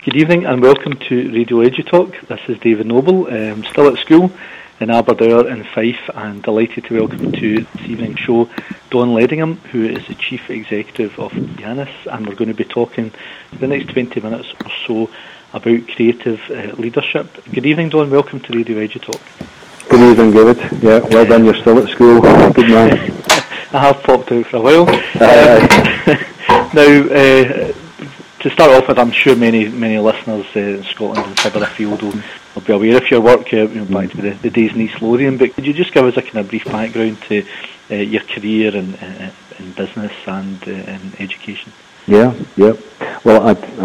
Good evening and welcome to Radio EduTalk. This is David Noble. I'm still at school in Aberdour in Fife and delighted to welcome to this evening's show Don Ledingham, who is the Chief Executive of Kianis, and we're going to be talking for the next 20 minutes or so about creative leadership. Good evening, Don. Welcome to Radio EduTalk. Good evening, David. Yeah, well done. You're still at school. Good man. I have popped out for a while. Now, to start off with, I'm sure many listeners in Scotland and further afield will be aware of your work, back to the days in East Lothian, but could you just give us a kind of brief background to your career in business and in education? Yeah. Well,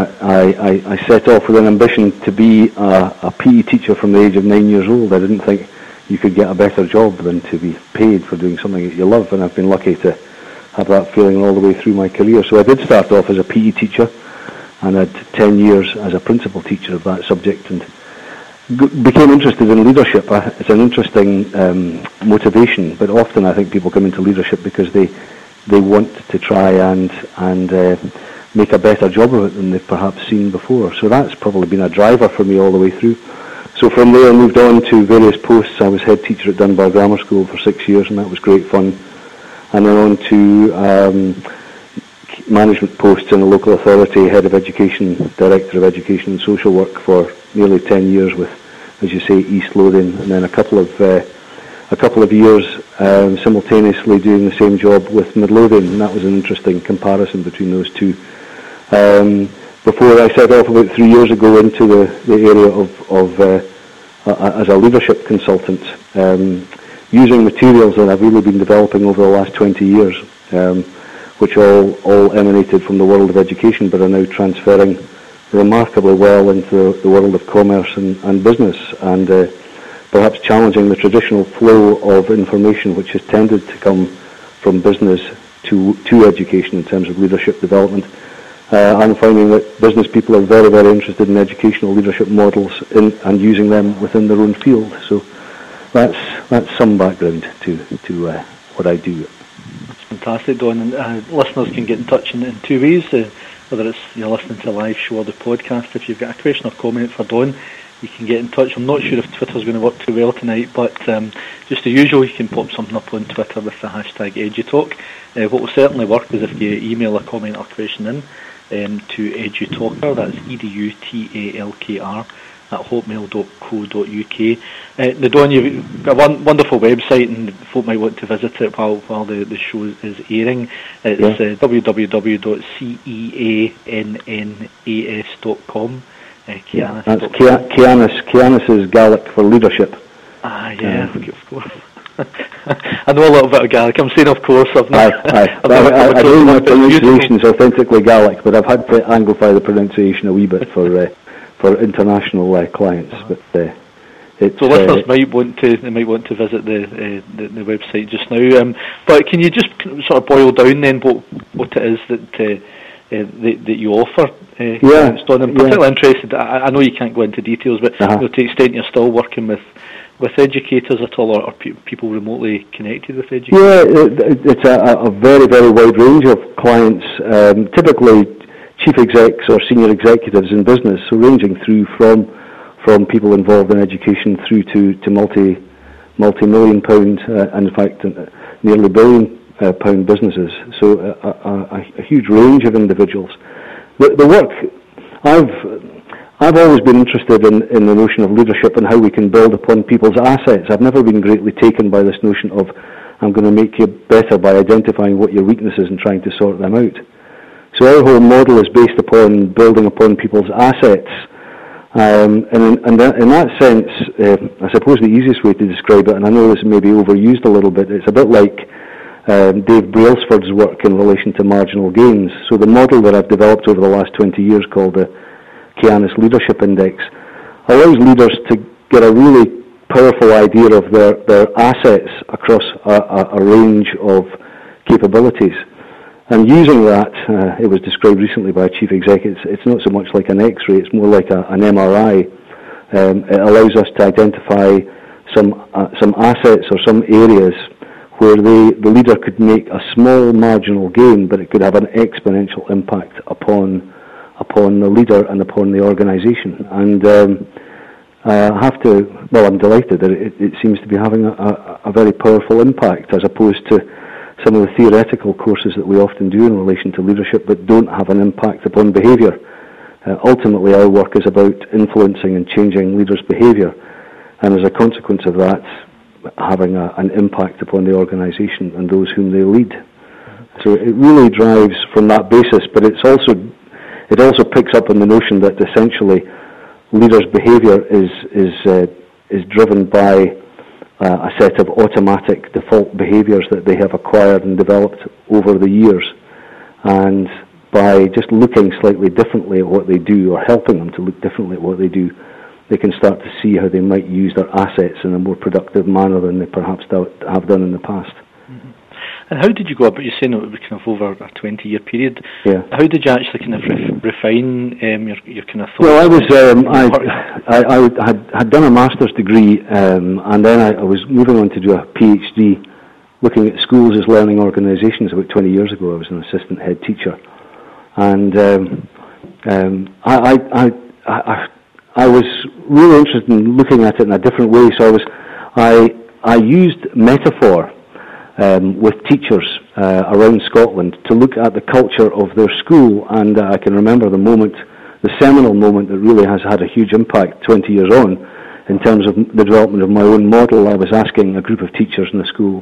I set off with an ambition to be a PE teacher from the age of 9 years old. I didn't think you could get a better job than to be paid for doing something that you love, and I've been lucky to have that feeling all the way through my career. So I did start off as a PE teacher, and had 10 years as a principal teacher of that subject, and became interested in leadership. It's an interesting motivation, but often I think people come into leadership because they want to try and make a better job of it than they've perhaps seen before. So that's probably been a driver for me all the way through. So from there I moved on to various posts. I was head teacher at Dunbar Grammar School for 6 years, and that was great fun. And then on to management posts in the local authority, head of education, director of education and social work for nearly 10 years with, as you say, East Lothian, and then a couple of years simultaneously doing the same job with Midlothian, and that was an interesting comparison between those two. Before I set off about 3 years ago into the area of as a leadership consultant, using materials that I've really been developing over the last 20 years, which all emanated from the world of education, but are now transferring remarkably well into the world of commerce and business, and perhaps challenging the traditional flow of information which has tended to come from business to education in terms of leadership development. I'm finding that business people are very, very interested in educational leadership models and using them within their own field. So that's some background to what I do. Fantastic, Don. And listeners can get in touch in two ways, whether it's you're listening to a live show or the podcast. If you've got a question or comment for Don, you can get in touch. I'm not sure if Twitter's going to work too well tonight, but just the usual, you can pop something up on Twitter with the hashtag EduTalk. What will certainly work is if you email a comment or question in to EduTalker, that's EDUTALKR, at hotmail.co.uk. Now, Don, you've got a wonderful website, and folk might want to visit it while the show is airing. It's www.ceannas.com. Kianis. That's Kianis is Gaelic for leadership. Of course. I know a little bit of Gaelic. I'm saying, of course, I've not. I know my pronunciation is authentically Gaelic, but I've had to anglify the pronunciation a wee bit for international clients. But so listeners might want to visit the website just now. But can you just sort of boil down then what it is that you offer? Don, I'm particularly interested. I know you can't go into details, but to the extent you're still working with educators at all, or people remotely connected with educators? Yeah, it's a very, very wide range of clients, typically chief execs or senior executives in business, so ranging through from people involved in education through to multi-million pound, and in fact nearly billion pound businesses, so a huge range of individuals. The work, I've always been interested in the notion of leadership and how we can build upon people's assets. I've never been greatly taken by this notion of I'm going to make you better by identifying what your weaknesses and trying to sort them out. So our whole model is based upon building upon people's assets. And in that sense, I suppose the easiest way to describe it, and I know this may be overused a little bit, it's a bit like Dave Brailsford's work in relation to marginal gains. So the model that I've developed over the last 20 years called the Kianis Leadership Index allows leaders to get a really powerful idea of their assets across a range of capabilities. And using that, it was described recently by a chief executive, it's not so much like an X-ray, it's more like an MRI. It allows us to identify some assets or some areas where the leader could make a small marginal gain, but it could have an exponential impact upon upon the leader and upon the organisation. And I'm delighted that it seems to be having a very powerful impact, as opposed to some of the theoretical courses that we often do in relation to leadership that don't have an impact upon behaviour. Ultimately, our work is about influencing and changing leaders' behaviour, and as a consequence of that, having an impact upon the organisation and those whom they lead. So it really drives from that basis, but it also picks up on the notion that essentially leaders' behaviour is driven by a set of automatic default behaviours that they have acquired and developed over the years, and by just looking slightly differently at what they do, or helping them to look differently at what they do, they can start to see how they might use their assets in a more productive manner than they perhaps have done in the past. Mm-hmm. And how did you go about, you're saying it was kind of over a 20-year period, how did you actually kind of refine your kind of thoughts? Well, I had done a master's degree, and then I was moving on to do a PhD, looking at schools as learning organisations. About 20 years ago, I was an assistant head teacher. And I was really interested in looking at it in a different way. So I used metaphor with teachers around Scotland to look at the culture of their school, and I can remember the seminal moment that really has had a huge impact 20 years on in terms of the development of my own model. I was asking a group of teachers in the school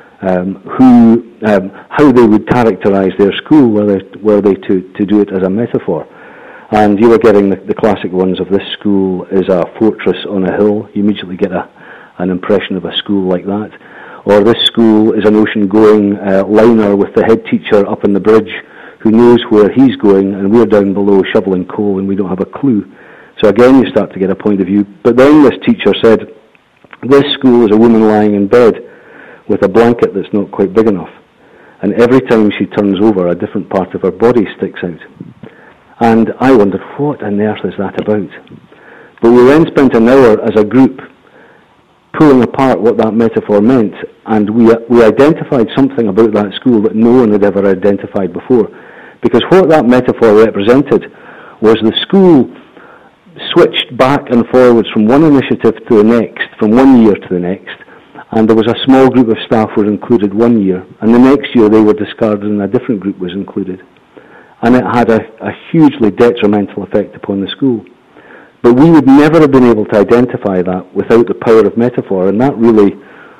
how they would characterise their school, were they to do it as a metaphor. And you were getting the classic ones of, this school is a fortress on a hill. You immediately get an impression of a school like that. Or this school is an ocean-going liner with the head teacher up on the bridge who knows where he's going, and we're down below shoveling coal and we don't have a clue. So again, you start to get a point of view. But then this teacher said, this school is a woman lying in bed with a blanket that's not quite big enough. And every time she turns over, a different part of her body sticks out. And I wondered, what on earth is that about? But we then spent an hour as a group pulling apart what that metaphor meant, and we identified something about that school that no one had ever identified before. Because what that metaphor represented was the school switched back and forwards from one initiative to the next, from one year to the next, and there was a small group of staff were included one year, and the next year they were discarded and a different group was included. And it had a hugely detrimental effect upon the school. But we would never have been able to identify that without the power of metaphor, and that really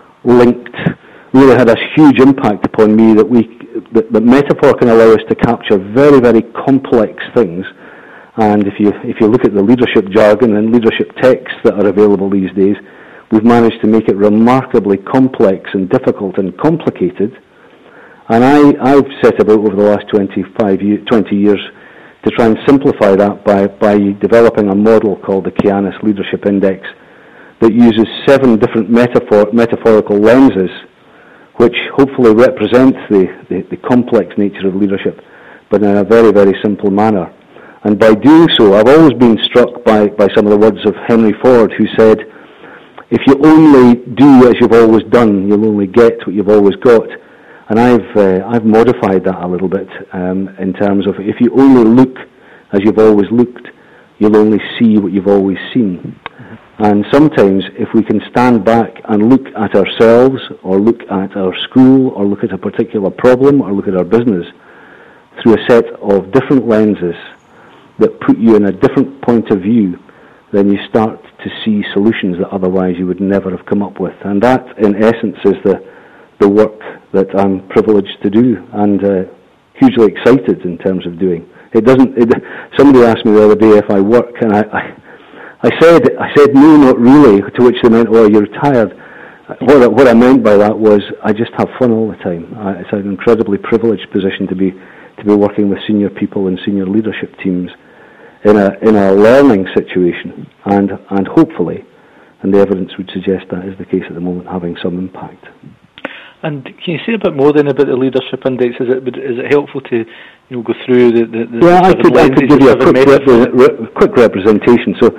had a huge impact upon me, that metaphor can allow us to capture very, very complex things. And if you look at the leadership jargon and leadership texts that are available these days, we've managed to make it remarkably complex and difficult and complicated. And I've set about over the last 20 years to try and simplify that by developing a model called the Kianis Leadership Index that uses 7 different metaphorical lenses, which hopefully represents the complex nature of leadership, but in a very, very simple manner. And by doing so, I've always been struck by some of the words of Henry Ford, who said, if you only do as you've always done, you'll only get what you've always got. And I've modified that a little bit in terms of, if you only look as you've always looked, you'll only see what you've always seen. Mm-hmm. And sometimes if we can stand back and look at ourselves, or look at our school, or look at a particular problem, or look at our business through a set of different lenses that put you in a different point of view, then you start to see solutions that otherwise you would never have come up with. And that, in essence, is the work that I'm privileged to do, and hugely excited in terms of doing. Somebody asked me the other day if I work, and I said no, not really, to which they meant, oh, you're retired. What I meant by that was I just have fun all the time. It's an incredibly privileged position to be working with senior people and senior leadership teams in a learning situation, and hopefully, and the evidence would suggest that is the case at the moment, having some impact. And can you say a bit more then about the leadership index? Is it helpful to go through the I could give you a quick representation. So,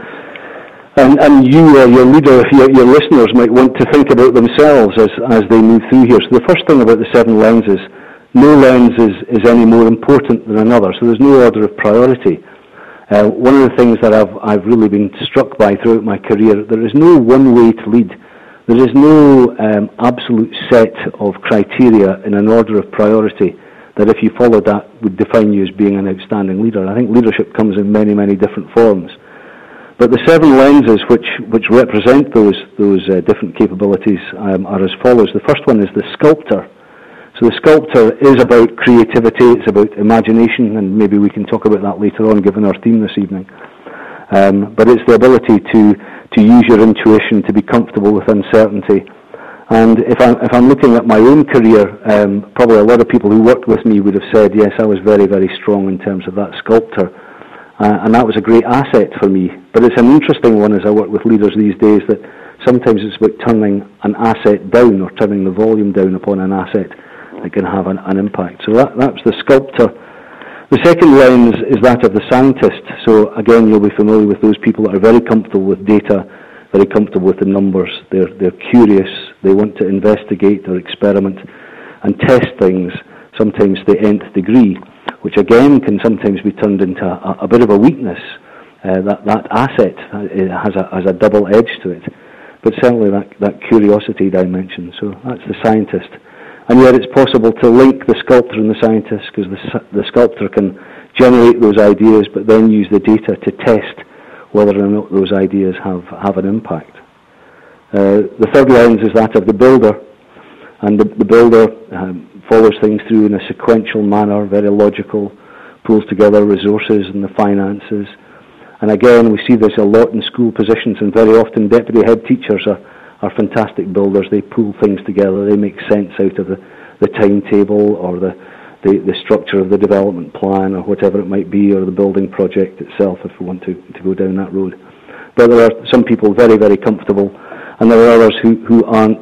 and you or your leader, your listeners might want to think about themselves as they move through here. So the first thing about the 7 lenses, no lens is any more important than another. So there's no order of priority. One of the things that I've really been struck by throughout my career, there is no one way to lead. There is no absolute set of criteria in an order of priority that if you followed that would define you as being an outstanding leader. I think leadership comes in many, many different forms. But the 7 lenses which represent those different capabilities are as follows. The first one is the sculptor. So the sculptor is about creativity, it's about imagination, and maybe we can talk about that later on given our theme this evening. But it's the ability to use your intuition, to be comfortable with uncertainty. And if I'm looking at my own career, probably a lot of people who worked with me would have said, yes, I was very, very strong in terms of that sculptor. And that was a great asset for me. But it's an interesting one as I work with leaders these days that sometimes it's about turning an asset down or turning the volume down upon an asset that can have an impact. So that's the sculptor. The second lens is that of the scientist. So again, you'll be familiar with those people that are very comfortable with data, very comfortable with the numbers. They're curious. They want to investigate or experiment and test things, sometimes to the nth degree, which again can sometimes be turned into a bit of a weakness. That asset has a double edge to it, but certainly that curiosity dimension. So that's the scientist. And yet it's possible to link the sculptor and the scientist, because the sculptor can generate those ideas but then use the data to test whether or not those ideas have an impact. The third lens is that of the builder, and the builder follows things through in a sequential manner, very logical, pulls together resources and the finances. And again, we see this a lot in school positions, and very often deputy head teachers are fantastic builders. They pull things together, they make sense out of the timetable or the structure of the development plan or whatever it might be, or the building project itself, if we want to go down that road. But there are some people very, very comfortable, and there are others who aren't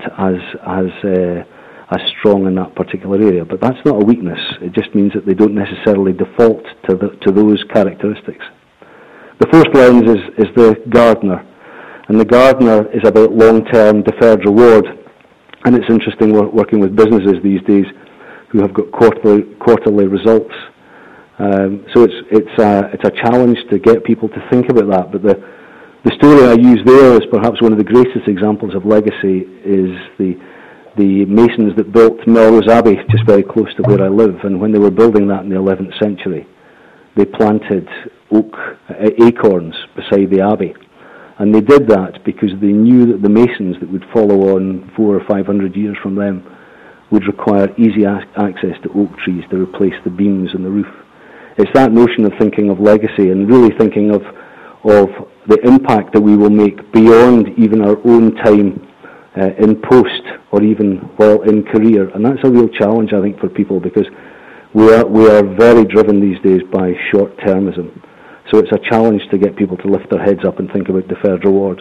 as strong in that particular area. But that's not a weakness. It just means that they don't necessarily default to those characteristics. The fourth lens is the gardener. And the gardener is about long-term deferred reward. And it's interesting working with businesses these days who have got quarterly results. So it's a challenge to get people to think about that. But the story I use there is perhaps one of the greatest examples of legacy is the masons that built Melrose Abbey, just very close to where I live. And when they were building that in the 11th century, they planted oak acorns beside the abbey. And they did that because they knew that the masons that would follow on 400 or 500 years from them would require easy access to oak trees to replace the beams and the roof. It's that notion of thinking of legacy and really thinking of the impact that we will make beyond even our own time in post or even while in career. And that's a real challenge, I think, for people, because we are very driven these days by short-termism. So it's a challenge to get people to lift their heads up and think about deferred reward.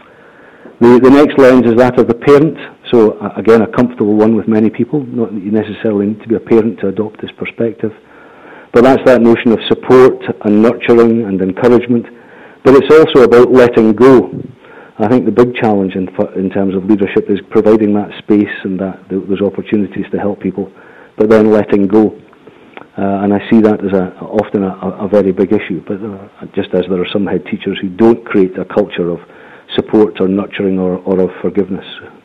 The next lens is that of the parent. So again, a comfortable one with many people. Not that you necessarily need to be a parent to adopt this perspective. But that's that notion of support and nurturing and encouragement. But it's also about letting go. I think the big challenge in terms of leadership is providing that space and those opportunities to help people, but then letting go. And I see that as often a very big issue, but just as there are some head teachers who don't create a culture of support or nurturing or of forgiveness.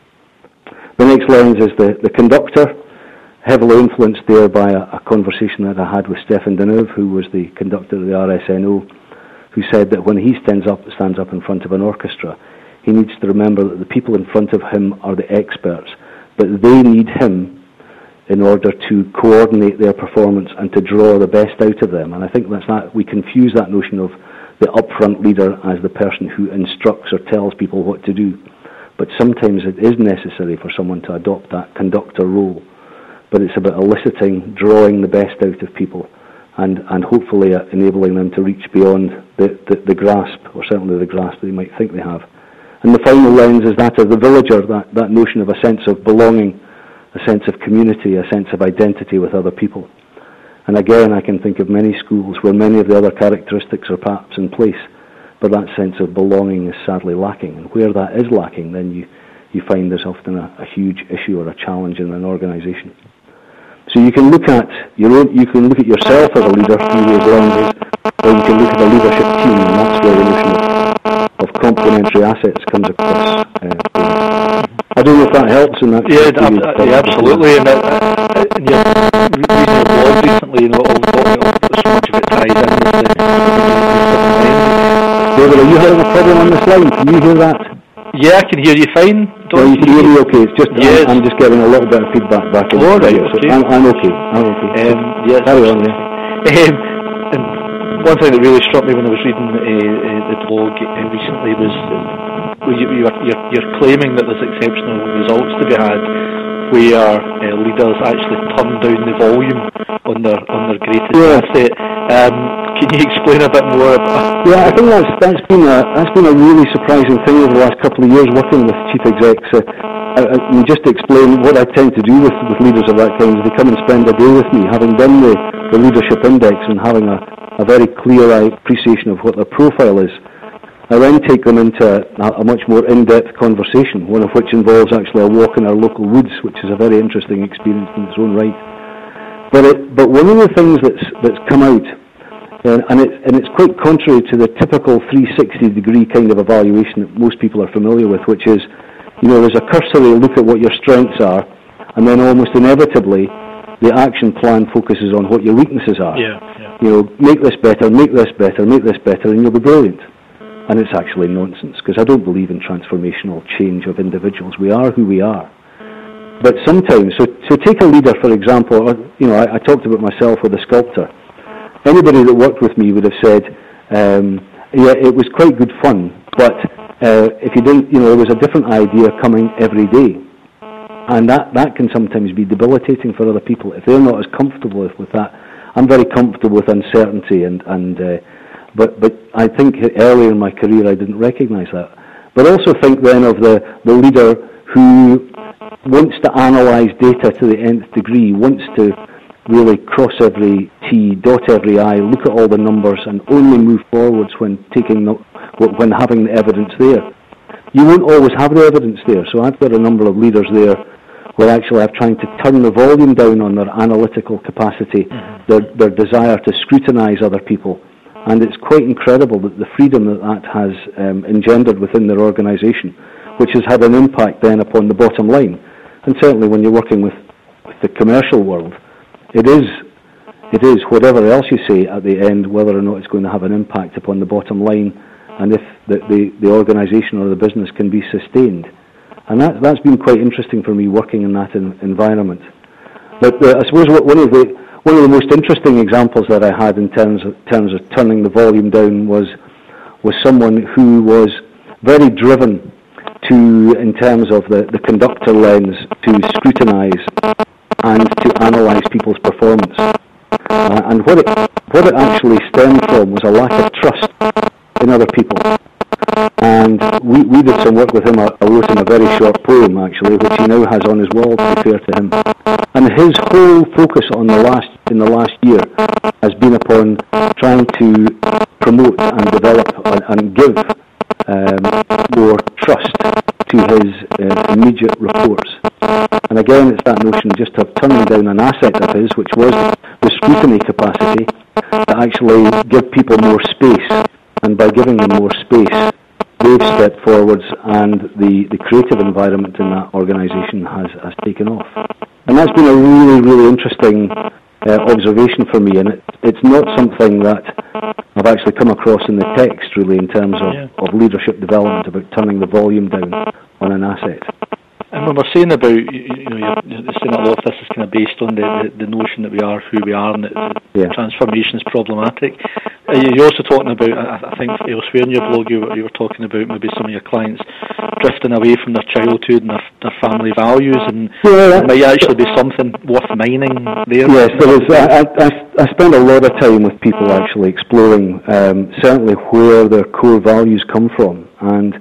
The next lens is the conductor, heavily influenced there by a conversation that I had with Stefan Deneuve, who was the conductor of the RSNO, who said that when he stands up in front of an orchestra, he needs to remember that the people in front of him are the experts, but they need him in order to coordinate their performance and to draw the best out of them. And I think we confuse that notion of the upfront leader as the person who instructs or tells people what to do. But sometimes it is necessary for someone to adopt that conductor role. But it's about eliciting, drawing the best out of people, and hopefully enabling them to reach beyond the grasp, or certainly the grasp they might think they have. And the final lens is that of the villager, that notion of a sense of belonging, a sense of community, a sense of identity with other people. And again, I can think of many schools where many of the other characteristics are perhaps in place, but that sense of belonging is sadly lacking. And where that is lacking, then you find there's often a huge issue or a challenge in an organisation. So you can look at yourself as a leader through those lenses, or you can look at a leadership team, and that's where the notion of complementary assets comes across. I don't know if that helps in that. Yeah, absolutely. And your reading your blog recently, so much of it ties in with the David, are you having a problem on this line? Can you hear that? Yeah, I can hear you fine. You can hear me okay. It's just I'm just getting a little bit of feedback back in. Oh, right, so okay. I'm okay. Yes. Carry on, yeah. And one thing that really struck me when I was reading the blog recently was you're claiming that there's exceptional results to be had where leaders actually turn down the volume on their greatest asset. Can you explain a bit more about that? Yeah, I think that's been a really surprising thing over the last couple of years working with chief execs. Just to explain what I tend to do with leaders of that kind is they come and spend a day with me, having done the leadership index and having a very clear appreciation of what their profile is. I then take them into a much more in-depth conversation, one of which involves actually a walk in our local woods, which is a very interesting experience in its own right. But one of the things that's come out, and it's quite contrary to the typical 360-degree kind of evaluation that most people are familiar with, which is, there's a cursory look at what your strengths are, and then almost inevitably the action plan focuses on what your weaknesses are. Yeah. Make this better, make this better, make this better, and you'll be brilliant. And it's actually nonsense, because I don't believe in transformational change of individuals. We are who we are. But sometimes, so take a leader, for example, I talked about myself with a sculptor. Anybody that worked with me would have said, it was quite good fun, but if you didn't, there was a different idea coming every day. And that can sometimes be debilitating for other people if they're not as comfortable with that. I'm very comfortable with uncertainty, but I think earlier in my career I didn't recognise that. But also think then of the leader who wants to analyse data to the nth degree, wants to really cross every T, dot every I, look at all the numbers, and only move forwards when having the evidence there. You won't always have the evidence there, so I've got a number of leaders there where actually I'm trying to turn the volume down on their analytical capacity, their desire to scrutinise other people. And it's quite incredible that the freedom that has engendered within their organisation, which has had an impact then upon the bottom line. And certainly when you're working with the commercial world, it is whatever else you say at the end, whether or not it's going to have an impact upon the bottom line, and if the organisation or the business can be sustained. And that's been quite interesting for me working in that environment. But I suppose one of the most interesting examples that I had in terms of turning the volume down was someone who was very driven in terms of the conductor lens, to scrutinise and to analyse people's performance. And what it actually stemmed from was a lack of trust in other people. And we did some work with him. I wrote him a very short poem, actually, which he now has on his wall, to be fair to him. And his whole focus in the last year has been upon trying to promote and develop and give more trust to his immediate reports. And again, it's that notion just of turning down an asset of his, which was the scrutiny capacity, to actually give people more space. And by giving them more space, they've stepped forwards, and the creative environment in that organisation has taken off. And that's been a really, really interesting observation for me, and it's not something that I've actually come across in the text, really, in terms of leadership development, about turning the volume down on an asset. And when we're saying about, you're saying a lot of this is kind of based on the notion that we are who we are, and that transformation is problematic. You're also talking about, I think elsewhere in your blog, you were talking about maybe some of your clients drifting away from their childhood and their family values, and there might actually be something worth mining there. Yes, there is. I spend a lot of time with people actually exploring certainly where their core values come from, and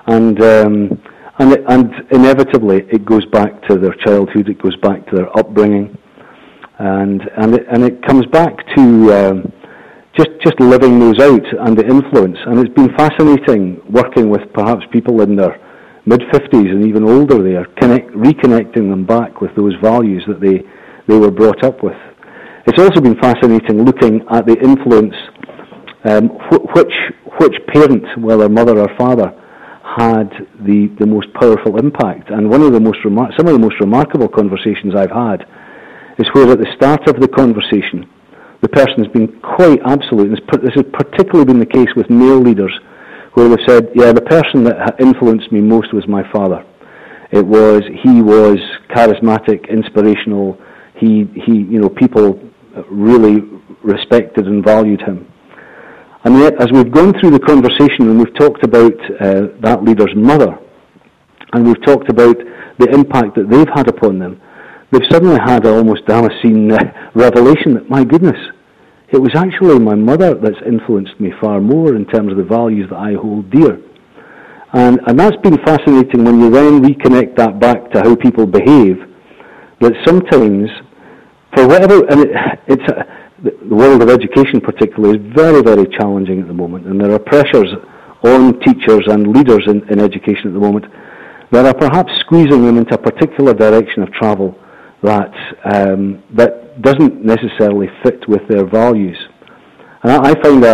inevitably it goes back to their childhood, it goes back to their upbringing, and it comes back to just living those out and the influence. And it's been fascinating working with perhaps people in their mid-50s and even older there, reconnecting them back with those values that they were brought up with. It's also been fascinating looking at the influence which parent, whether mother or father, had the most powerful impact. And one of the some of the most remarkable conversations I've had is where at the start of the conversation, the person's been quite absolute, and this has particularly been the case with male leaders, where they've said, yeah, the person that influenced me most was my father. He was charismatic, inspirational. People really respected and valued him. And yet, as we've gone through the conversation and we've talked about that leader's mother, and we've talked about the impact that they've had upon them, they've suddenly had an almost Damascene revelation that, my goodness, it was actually my mother that's influenced me far more in terms of the values that I hold dear. And that's been fascinating when you then reconnect that back to how people behave, that sometimes, for whatever, and the world of education particularly is very, very challenging at the moment, and there are pressures on teachers and leaders in education at the moment that are perhaps squeezing them into a particular direction of travel that doesn't necessarily fit with their values. And I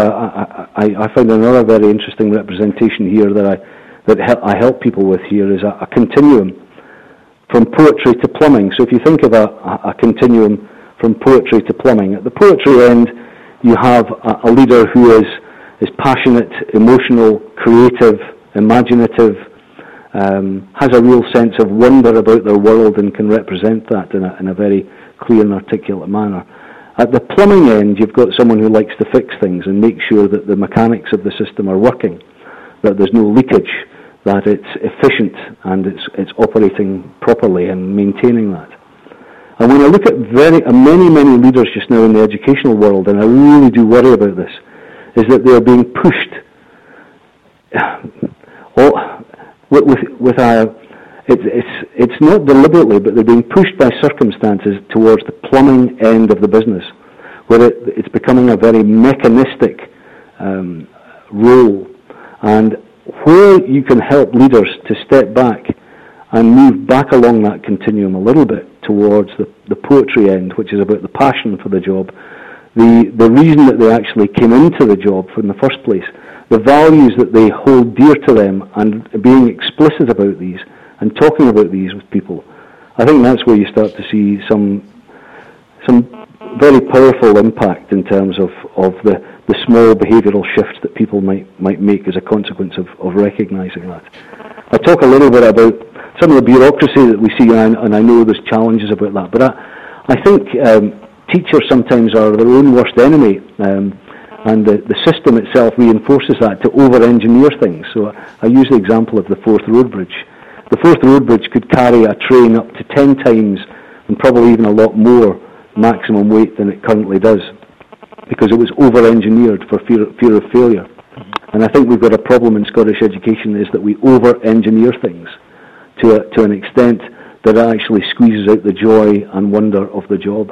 find another very interesting representation here that I help people with here is a continuum from poetry to plumbing. So if you think of a continuum from poetry to plumbing, at the poetry end you have a leader who is passionate, emotional, creative, imaginative, has a real sense of wonder about their world and can represent that in a very clear and articulate manner. At the plumbing end, you've got someone who likes to fix things and make sure that the mechanics of the system are working, that there's no leakage, that it's efficient and it's operating properly and maintaining that. And when I look at many leaders just now in the educational world, and I really do worry about this, is that they are being pushed it's not deliberately, but they're being pushed by circumstances towards the plumbing end of the business, where it's becoming a very mechanistic role. And where you can help leaders to step back and move back along that continuum a little bit towards the poetry end, which is about the passion for the job, the reason that they actually came into the job in the first place, the values that they hold dear to them, and being explicit about these and talking about these with people. I think that's where you start to see some very powerful impact in terms of the small behavioural shifts that people might make as a consequence of recognising that. I'll talk a little bit about some of the bureaucracy that we see, and I know there's challenges about that, but I think teachers sometimes are their own worst enemy, and the system itself reinforces that to over-engineer things. So I use the example of the Forth Road Bridge. The Forth Road Bridge could carry a train up to 10 times, and probably even a lot more, maximum weight than it currently does, because it was over-engineered for fear of failure. And I think we've got a problem in Scottish education, is that we over-engineer things to an extent that it actually squeezes out the joy and wonder of the job.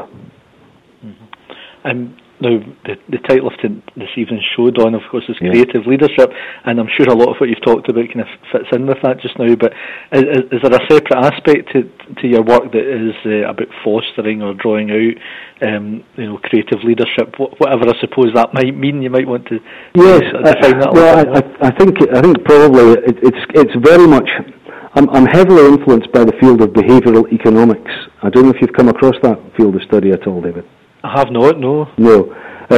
Now, the title of this evening's show, Don, of course, is Creative Leadership, and I'm sure a lot of what you've talked about kind of fits in with that just now, but is there a separate aspect to your work that is about fostering or drawing out creative leadership, whatever I suppose that might mean? You might want to define that a little bit more. I think probably it's very much, I'm heavily influenced by the field of behavioural economics. I don't know if you've come across that field of study at all, David. I have not, no. No.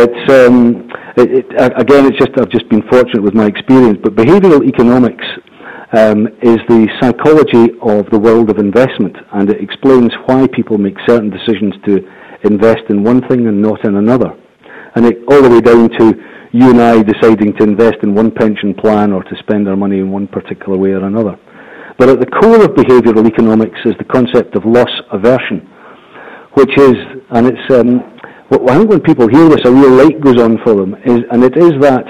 Again, I've just been fortunate with my experience, but behavioural economics is the psychology of the world of investment, and it explains why people make certain decisions to invest in one thing and not in another. And all the way down to you and I deciding to invest in one pension plan or to spend our money in one particular way or another. But at the core of behavioural economics is the concept of loss aversion, which is, and it's, I think when people hear this, a real light goes on for them, and it is that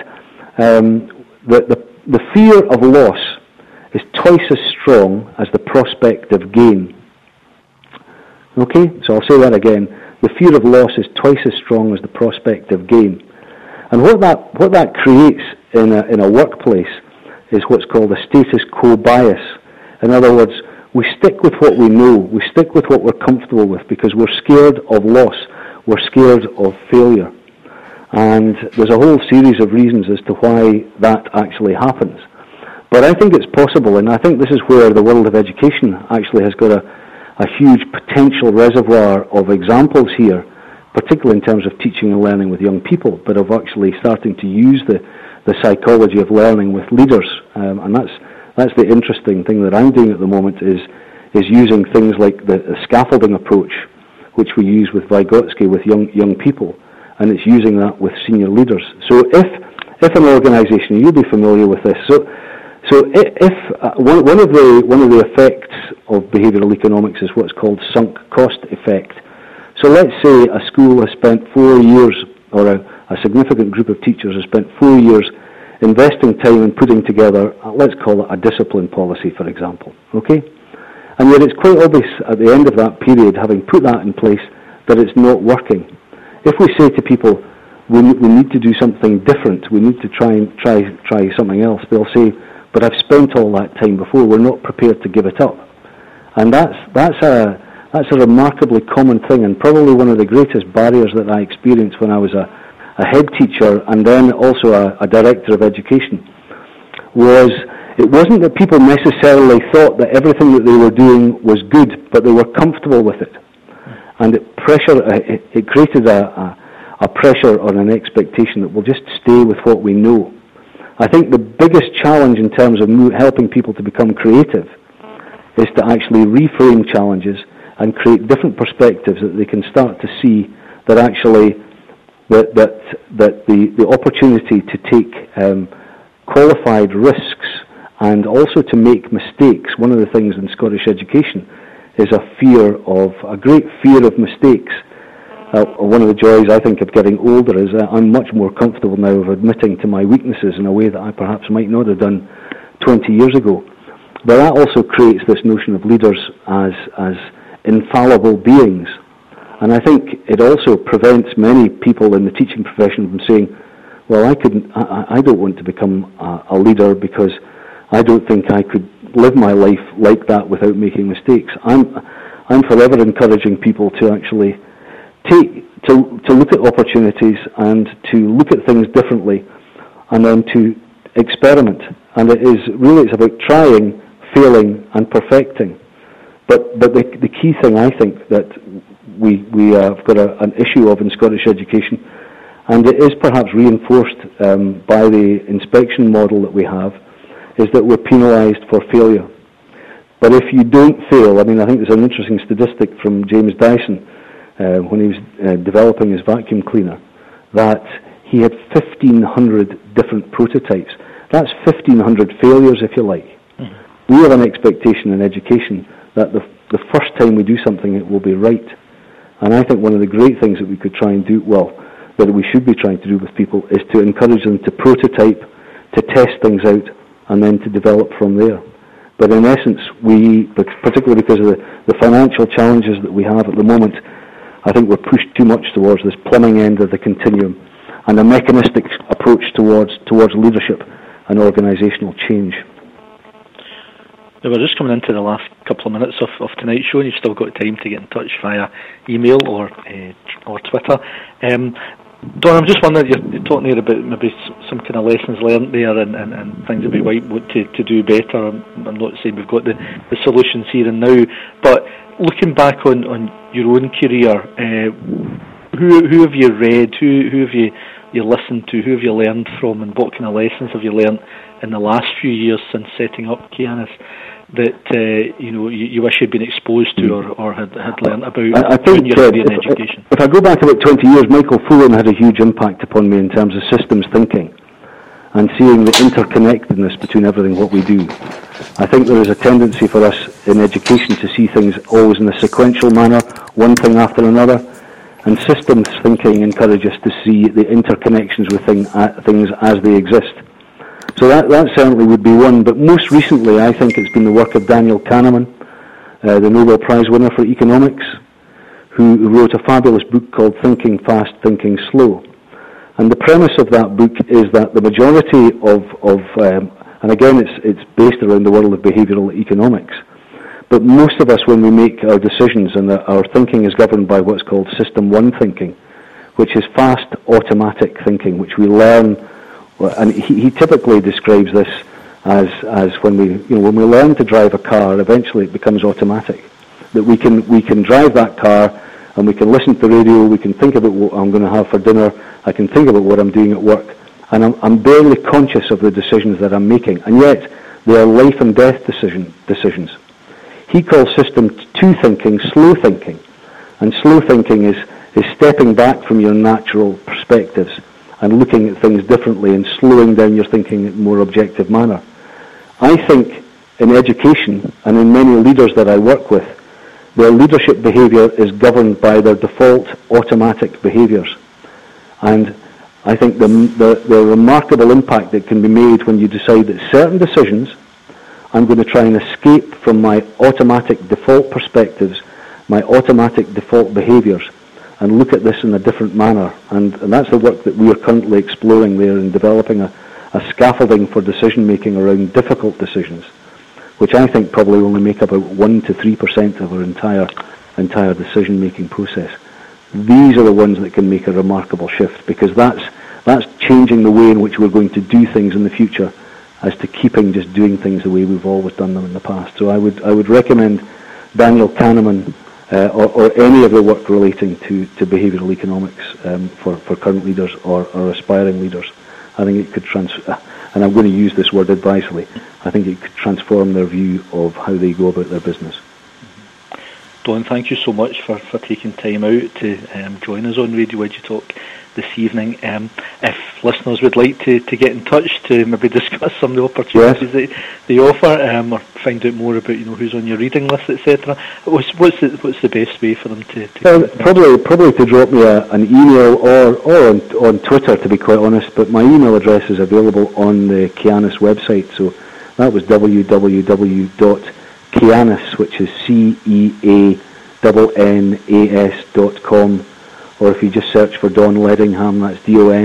the fear of loss is twice as strong as the prospect of gain. Okay, so I'll say that again. The fear of loss is twice as strong as the prospect of gain. And what that creates in a workplace is what's called a status quo bias. In other words, we stick with what we know, we stick with what we're comfortable with, because we're scared of loss. We're scared of failure. And there's a whole series of reasons as to why that actually happens. But I think it's possible, and I think this is where the world of education actually has got a huge potential reservoir of examples here, particularly in terms of teaching and learning with young people, but of actually starting to use the psychology of learning with leaders. And that's the interesting thing that I'm doing at the moment is using things like the scaffolding approach, which we use with Vygotsky with young people, and it's using that with senior leaders. So if an organisation, you'll be familiar with this, so if one of the effects of behavioural economics is what's called sunk cost effect. So let's say a school has spent 4 years, or a significant group of teachers has spent 4 years investing time in putting together, let's call it a discipline policy, for example, okay? And yet it's quite obvious at the end of that period, having put that in place, that it's not working. If we say to people, we need to do something different, we need to try something else, they'll say, but I've spent all that time before, we're not prepared to give it up. And that's a remarkably common thing, and probably one of the greatest barriers that I experienced when I was a head teacher and then also a director of education was, it wasn't that people necessarily thought that everything that they were doing was good, but they were comfortable with it. And it created a pressure or an expectation that we'll just stay with what we know. I think the biggest challenge in terms of helping people to become creative is to actually reframe challenges and create different perspectives that they can start to see that actually that the opportunity to take qualified risks and also to make mistakes. One of the things in Scottish education is a great fear of mistakes. One of the joys, I think, of getting older is I'm much more comfortable now of admitting to my weaknesses in a way that I perhaps might not have done 20 years ago. But that also creates this notion of leaders as infallible beings. And I think it also prevents many people in the teaching profession from saying, well, I don't want to become a leader because I don't think I could live my life like that without making mistakes. I'm forever encouraging people to actually to look at opportunities and to look at things differently, and then to experiment. And it's about trying, failing, and perfecting. But the key thing, I think, that we have got an issue of in Scottish education, and it is perhaps reinforced by the inspection model that we have, is that we're penalised for failure. But if you don't fail, I think there's an interesting statistic from James Dyson when he was developing his vacuum cleaner, that he had 1,500 different prototypes. That's 1,500 failures, if you like. Mm-hmm. We have an expectation in education that the first time we do something, it will be right. And I think one of the great things that we could try and do, that we should be trying to do with people, is to encourage them to prototype, to test things out, and then to develop from there. But in essence, particularly because of the financial challenges that we have at the moment, I think we're pushed too much towards this plumbing end of the continuum and a mechanistic approach towards leadership and organisational change. Now we're just coming into the last couple of minutes of tonight's show, and you've still got time to get in touch via email or Twitter. Don, I'm just wondering, you're talking here about maybe some kind of lessons learned there and things that we might want to do better. I'm not saying we've got the solutions here and now, but looking back on your own career, who have you read, who have you listened to, who have you learned from, and what kind of lessons have you learned in the last few years since setting up Kianis that you wish you'd been exposed to or had learned about I think your career in education? If I go back about 20 years, Michael Fullan had a huge impact upon me in terms of systems thinking and seeing the interconnectedness between everything what we do. I think there is a tendency for us in education to see things always in a sequential manner, one thing after another, and systems thinking encourages us to see the interconnections with things as they exist. So that certainly would be one, but most recently I think it's been the work of Daniel Kahneman, the Nobel Prize winner for economics, who wrote a fabulous book called Thinking Fast, Thinking Slow. And the premise of that book is that the majority of and again it's based around the world of behavioural economics, but most of us, when we make our decisions and our thinking is governed by what's called System 1 thinking, which is fast automatic thinking, which we learn, and he typically describes this as when we learn to drive a car, eventually it becomes automatic. That we can drive that car, and we can listen to the radio, we can think about what I'm going to have for dinner, I can think about what I'm doing at work, and I'm barely conscious of the decisions that I'm making, and yet they are life and death decisions. He calls system 2 thinking slow thinking, and slow thinking is stepping back from your natural perspectives and looking at things differently and slowing down your thinking in a more objective manner. I think in education and in many leaders that I work with, their leadership behaviour is governed by their default automatic behaviours. And I think the remarkable impact that can be made when you decide that certain decisions, I'm going to try and escape from my automatic default perspectives, my automatic default behaviours, and look at this in a different manner. And that's the work that we are currently exploring there in developing a scaffolding for decision making around difficult decisions, which I think probably only make up about 1 to 3% of our entire decision making process. These are the ones that can make a remarkable shift, because that's changing the way in which we're going to do things in the future, as to keeping just doing things the way we've always done them in the past. So I would recommend Daniel Kahneman or any of the work relating to behavioural economics for current leaders or aspiring leaders. I think it could and I'm going to use this word advisedly, I think it could transform their view of how they go about their business. Don, thank you so much for taking time out to join us on Radio EduTalk this evening. If listeners would like to get in touch to maybe discuss some of the opportunities that they offer, or find out more about who's on your reading list, etc., what's the best way for them to probably to drop me an email or on Twitter, to be quite honest. But my email address is available on the Cianis website, so that was www.cianis, which is CEANNAS.com. Or if you just search for Don Ledingham, that's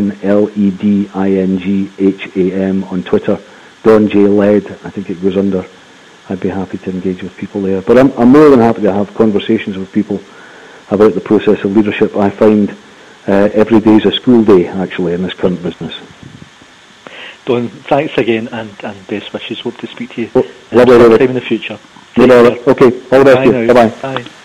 DonLedingham on Twitter. Don J. Led, I think it goes under. I'd be happy to engage with people there. But I'm more than happy to have conversations with people about the process of leadership. I find every day is a school day, actually, in this current business. Don, thanks again, and best wishes. Hope to speak to you lovely sometime in the future. Okay, all the best to you. Bye-bye. Bye.